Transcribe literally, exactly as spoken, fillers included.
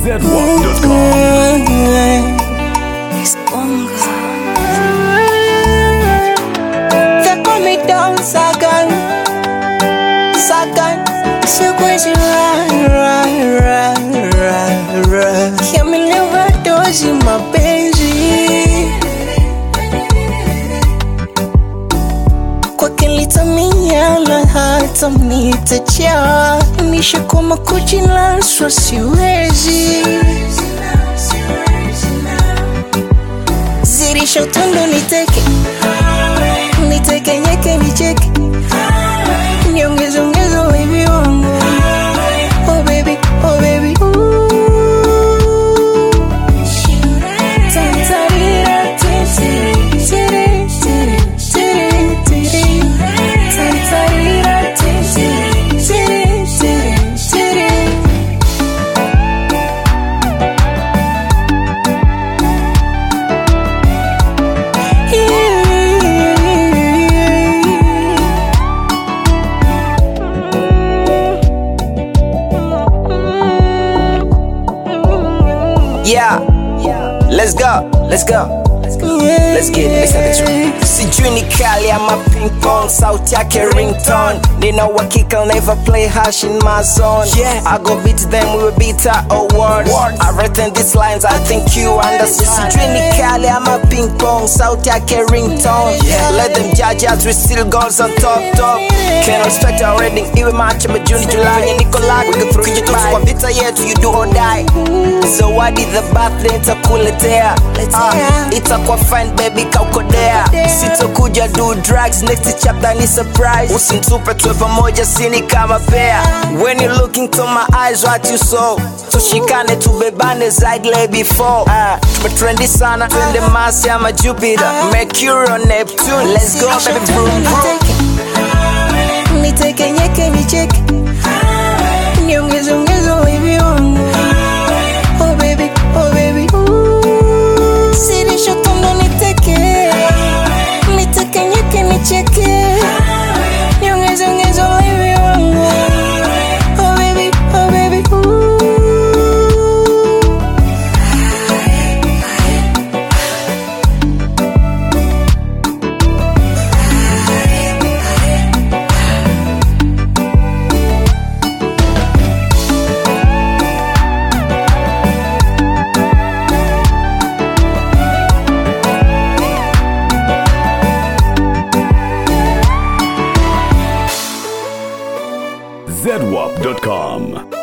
zedwap dot com. It's Bonga. They call me down, Sagan. Sagan. So crazy, run, run, run, run, run. Hear me live dozi mapenzi. Kwa kilitamia na hata mnitachia. Nishakoma kujilaswa siwezi. Zirisha utundu niteke. Niteke nyeke nicheke. Niongeze ongezo baby wangu. Oh baby, oh baby, ooh. Tantarira, tiri, tiri, tiri, tiri, tiri. Tantarira, tiri, tiri, tiri, tiri. Yeah, let's go, let's go. Let's get it, let's get this right. Sijui ni kali ama ping pong, sauti yake ringtone. Nina uhakika never play hash in my zone. Yeah, I go beat them, we will beat our awards. I written these lines, I think you understand. Sijui ni kali ama ping pong, sauti yake ringtone. Yeah, let them judge us, we still goes on top, top. Can't respect our rating, iwe March ama June, July. Nye niko lag, we go through you kwa vita yetu, you do or die. So what did the birthday itakuletea? Uh, itakuwa fine baby kaukodea. Sitokuja do drugs, next chapter ni surprise. Usinitupe tuwe pamoja sini kama pair. When you look into my eyes what you saw. Tushikane tubebane zaidi like before. uh, Tumetrendi sana, twende Mars ama Jupiter, Mercury or Neptune. Let's go baby vroom vroom. Niteke nyeke nicheke. Niongeze ongezo baby wangu. Oh baby, oh baby, ooh. Zirisha utundu niteke. Niteke nyeke nicheke. Niongeze ongezo baby wangu. Oh baby, oh baby, ooh. zedwap dot com.